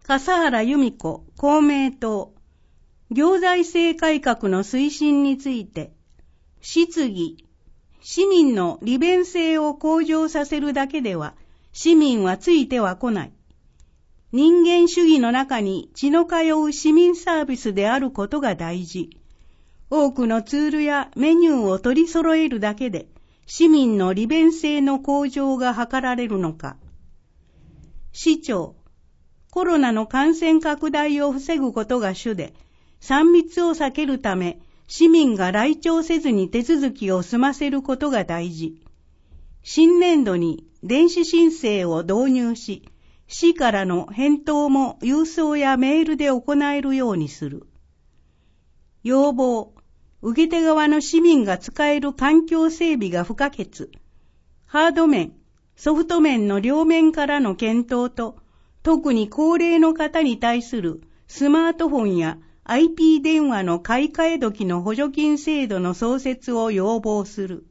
笠原由美子公明党行財政改革の推進について、質疑、市民の利便性を向上させるだけでは市民はついては来ない。人間主義の中に血の通う市民サービスであることが大事。多くのツールやメニューを取り揃えるだけで市民の利便性の向上が図られるのか。市長、コロナの感染拡大を防ぐことが主で、3密を避けるため、市民が来庁せずに手続きを済ませることが大事。新年度に電子申請を導入し、市からの返答も郵送やメールで行えるようにする。要望、受け手側の市民が使える環境整備が不可欠。ハード面、ソフト面の両面からの検討と、特に高齢の方に対するスマートフォンや IP 電話の買い替え時の補助金制度の創設を要望する。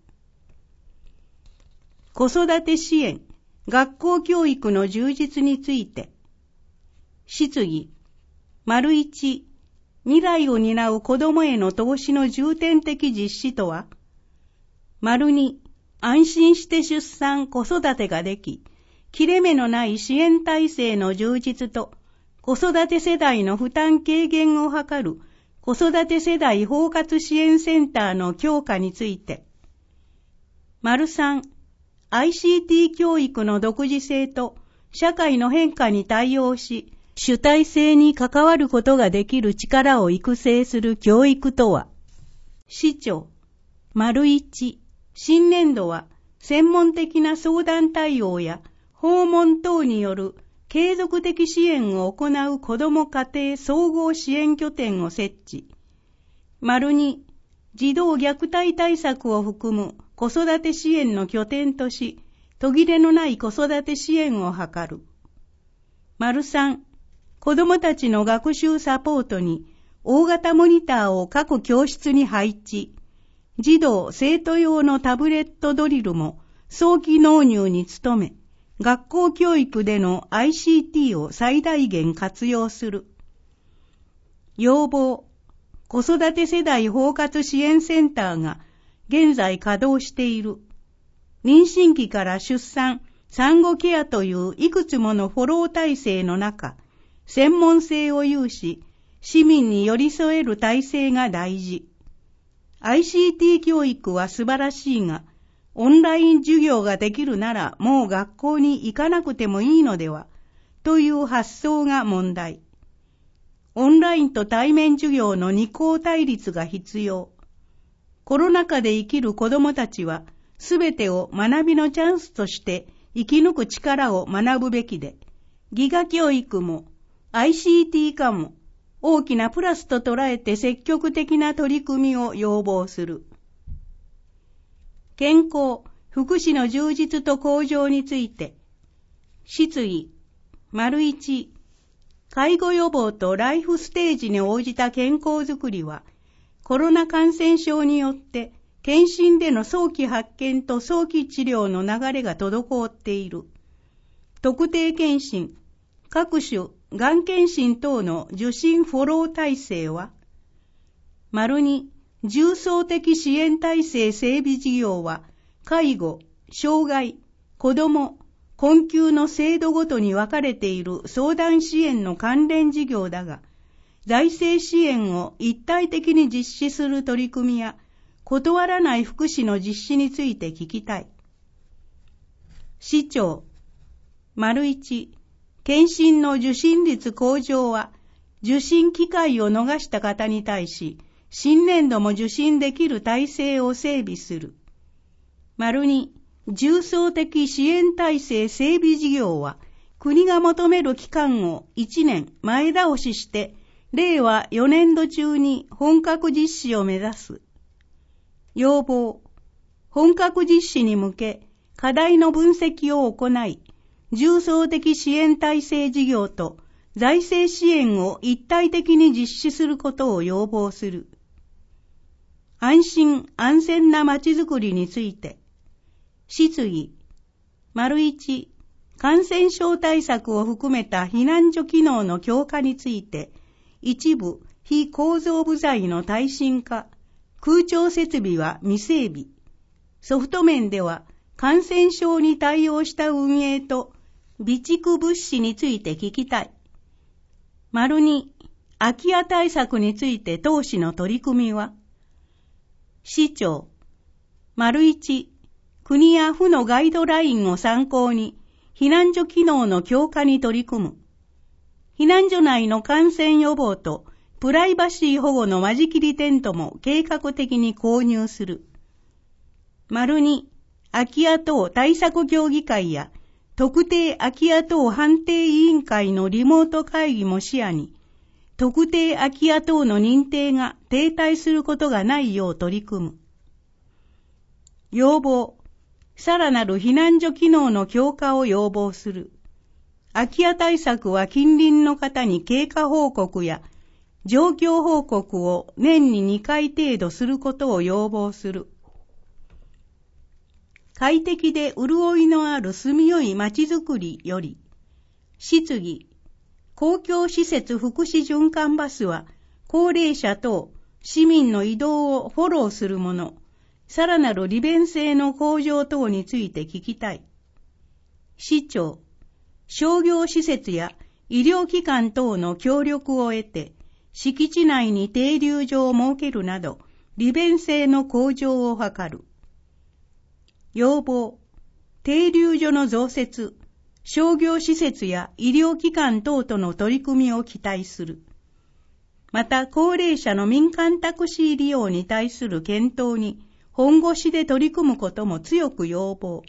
子育て支援、学校教育の充実について。質疑、1、未来を担う子どもへの投資の重点的実施とは。2、安心して出産・子育てができ、切れ目のない支援体制の充実と、子育て世代の負担軽減を図る子育て世代包括支援センターの強化について。3、ICT 教育の独自性と社会の変化に対応し、主体性に関わることができる力を育成する教育とは。市長、1、新年度は専門的な相談対応や訪問等による継続的支援を行う子ども家庭総合支援拠点を設置。2、児童虐待対策を含む子育て支援の拠点とし、途切れのない子育て支援を図る。3、子どもたちの学習サポートに大型モニターを各教室に配置。児童・生徒用のタブレットドリルも早期納入に努め、学校教育での ICT を最大限活用する。要望、子育て世代包括支援センターが現在稼働している。妊娠期から出産、産後ケアといういくつものフォロー体制の中、専門性を有し、市民に寄り添える体制が大事。ICT 教育は素晴らしいが、オンライン授業ができるならもう学校に行かなくてもいいのでは、という発想が問題。オンラインと対面授業の二項対立が必要。コロナ禍で生きる子どもたちは、すべてを学びのチャンスとして生き抜く力を学ぶべきで、ギガ教育も ICT 化も大きなプラスと捉えて積極的な取り組みを要望する。健康、福祉の充実と向上について。質疑、1、介護予防とライフステージに応じた健康づくりは、コロナ感染症によって検診での早期発見と早期治療の流れが滞っている。特定検診、各種がん検診等の受診フォロー体制は、2、重層的支援体制整備事業は、介護、障害、子ども、困窮の制度ごとに分かれている相談支援の関連事業だが、財政支援を一体的に実施する取り組みや、断らない福祉の実施について聞きたい。市長、1、検診の受診率向上は、受診機会を逃した方に対し、新年度も受診できる体制を整備する。2、重層的支援体制整備事業は、国が求める期間を1年前倒しして、令和4年度中に本格実施を目指す。要望、本格実施に向け、課題の分析を行い、重層的支援体制事業と財政支援を一体的に実施することを要望する。安心安全なまちづくりについて。質疑、1、 感染症対策を含めた避難所機能の強化について、一部非構造部材の耐震化、空調設備は未整備、ソフト面では感染症に対応した運営と備蓄物資について聞きたい。2、空き家対策について当市の取り組みは、市長、1、国や府のガイドラインを参考に避難所機能の強化に取り組む。避難所内の感染予防とプライバシー保護の間仕切りテントも計画的に購入する。2、空き家等対策協議会や特定空き家等判定委員会のリモート会議も視野に、特定空き家等の認定が停滞することがないよう取り組む。要望、さらなる避難所機能の強化を要望する。空き家対策は近隣の方に経過報告や状況報告を年に2回程度することを要望する。快適で潤いのある住みよいまちづくりより、質疑、公共施設福祉循環バスは高齢者等市民の移動をフォローするもの、さらなる利便性の向上等について聞きたい。市長、商業施設や医療機関等の協力を得て、敷地内に停留所を設けるなど、利便性の向上を図る。要望、停留所の増設、商業施設や医療機関等との取り組みを期待する。また、高齢者の民間タクシー利用に対する検討に、本腰で取り組むことも強く要望。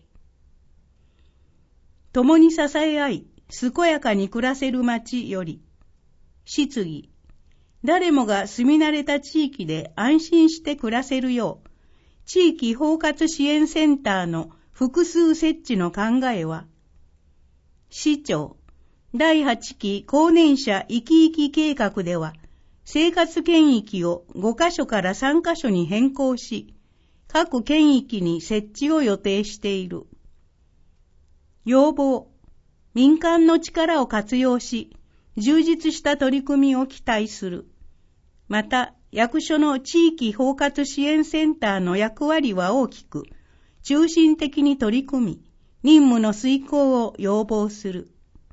共に支え合い、健やかに暮らせる町より、質疑、誰もが住み慣れた地域で安心して暮らせるよう、地域包括支援センターの複数設置の考えは、市長、第8期高年者生き生き計画では、生活圏域を5カ所から3カ所に変更し、各県域に設置を予定している。要望、民間の力を活用し、充実した取り組みを期待する。また、役所の地域包括支援センターの役割は大きく、中心的に取り組み、任務の遂行を要望する。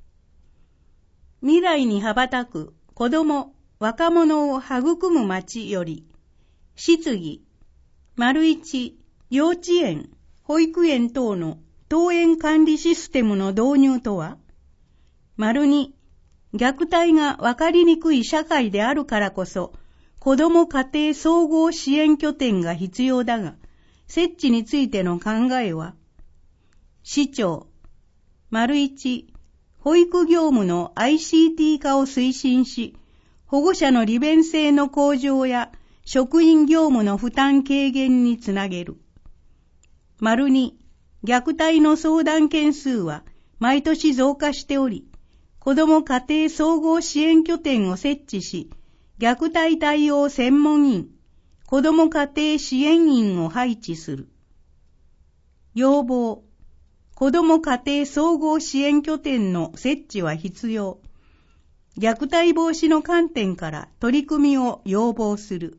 未来に羽ばたく子ども、若者を育む町より、質疑、1、幼稚園、保育園等の登園管理システムの導入とは、2、虐待が分かりにくい社会であるからこそ、子ども家庭総合支援拠点が必要だが、設置についての考えは、市長、1、保育業務の ICT 化を推進し、保護者の利便性の向上や職員業務の負担軽減につなげる。2、虐待の相談件数は毎年増加しており、子ども家庭総合支援拠点を設置し、虐待対応専門員、子ども家庭支援員を配置する。要望、子ども家庭総合支援拠点の設置は必要。虐待防止の観点から取り組みを要望する。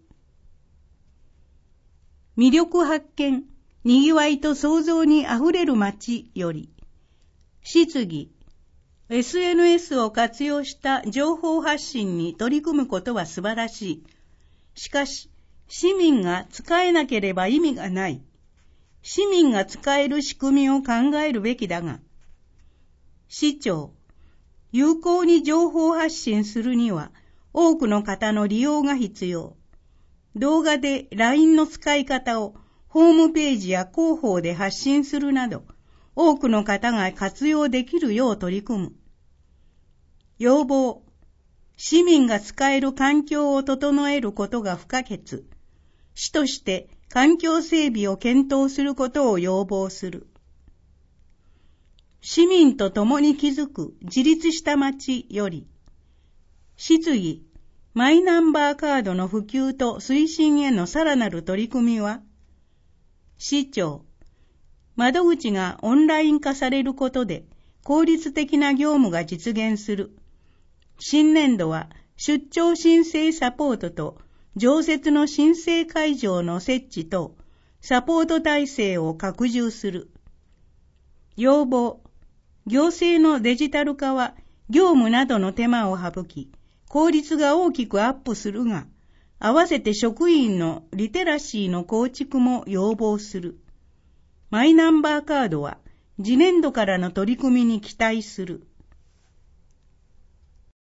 魅力発見、にぎわいと創造にあふれる街より、質疑、SNS を活用した情報発信に取り組むことは素晴らしい。しかし、市民が使えなければ意味がない。市民が使える仕組みを考えるべきだが、市長、有効に情報発信するには多くの方の利用が必要。動画で LINE の使い方をホームページや広報で発信するなど、多くの方が活用できるよう取り組む。要望、市民が使える環境を整えることが不可欠。市として環境整備を検討することを要望する。市民と共に築く自立した町より、質疑、マイナンバーカードの普及と推進へのさらなる取り組みは、市長、窓口がオンライン化されることで、 効率的な業務が実現する。新年度は出張申請サポートと常設の申請会場の設置とサポート体制を拡充する。要望、行政のデジタル化は業務などの手間を省き、効率が大きくアップするが、合わせて職員のリテラシーの構築も要望する。マイナンバーカードは次年度からの取り組みに期待する。